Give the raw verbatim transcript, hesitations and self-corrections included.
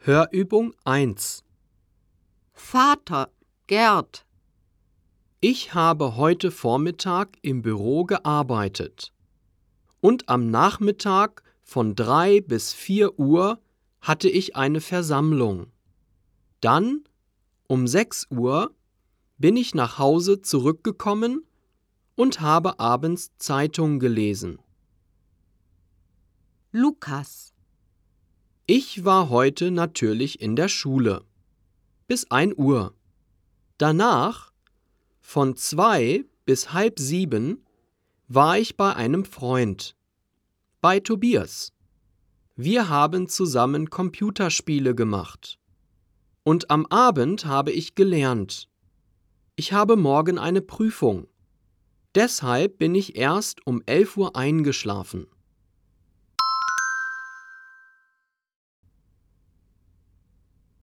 Hörübung eins. Vater, Gerd. Ich habe heute Vormittag im Büro gearbeitet. Und am Nachmittag von drei bis vier Uhr hatte ich eine Versammlung. Dann, um sechs Uhr, bin ich nach Hause zurückgekommen und habe abends Zeitung gelesen. Lukas. Ich war heute natürlich in der Schule. Bis ein Uhr. Danach, von zwei bis halb sieben, war ich bei einem Freund, bei Tobias. Wir haben zusammen Computerspiele gemacht. Und am Abend habe ich gelernt. Ich habe morgen eine Prüfung. Deshalb bin ich erst um elf Uhr eingeschlafen.